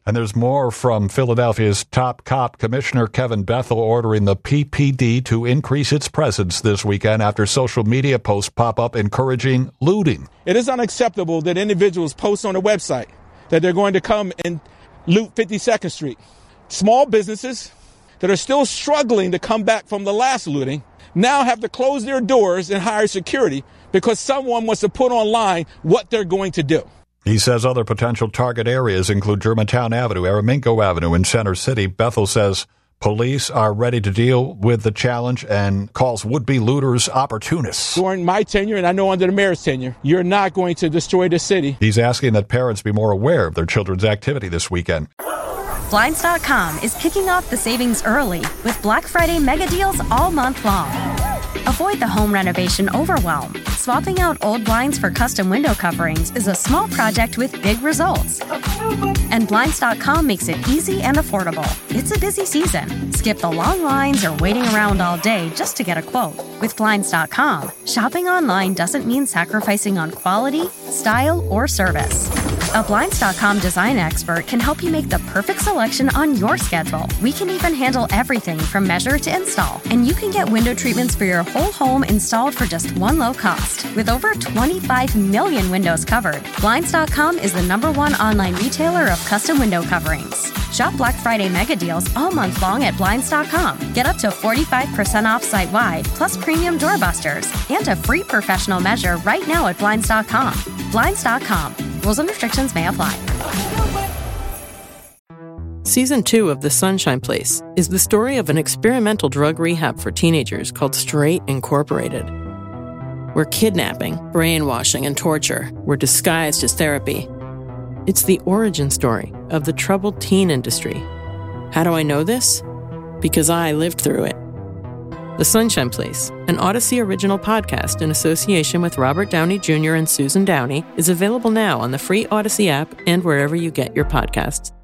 And there's more from Philadelphia's top cop, Commissioner Kevin Bethel, ordering the PPD to increase its presence this weekend after social media posts pop up encouraging looting. It is unacceptable that individuals post on a website that they're going to come and loot 52nd Street. Small businesses that are still struggling to come back from the last looting now have to close their doors and hire security because someone wants to put online what they're going to do. He says other potential target areas include Germantown Avenue, Aramingo Avenue, and Center City. Bethel says police are ready to deal with the challenge and calls would-be looters opportunists. During my tenure, and I know under the mayor's tenure, you're not going to destroy the city. He's asking that parents be more aware of their children's activity this weekend. Blinds.com is kicking off the savings early with Black Friday mega deals all month long. Avoid the home renovation overwhelm. Swapping out old blinds for custom window coverings is a small project with big results. And Blinds.com makes it easy and affordable. It's a busy season. Skip the long lines or waiting around all day just to get a quote. With Blinds.com, shopping online doesn't mean sacrificing on quality, style, or service. A Blinds.com design expert can help you make the perfect selection on your schedule. We can even handle everything from measure to install. And you can get window treatments for your whole home installed for just one low cost. With over 25 million windows covered, Blinds.com is the #1 online retailer of custom window coverings. Shop Black Friday mega deals all month long at Blinds.com. Get up to 45% off site-wide, plus premium doorbusters, and a free professional measure right now at Blinds.com. Blinds.com. Rules and restrictions may apply. Season 2 of The Sunshine Place is the story of an experimental drug rehab for teenagers called Straight Incorporated, where kidnapping, brainwashing, and torture were disguised as therapy. It's the origin story of the troubled teen industry. How do I know this? Because I lived through it. The Sunshine Place, an Odyssey original podcast in association with Robert Downey Jr. and Susan Downey, is available now on the free Odyssey app and wherever you get your podcasts.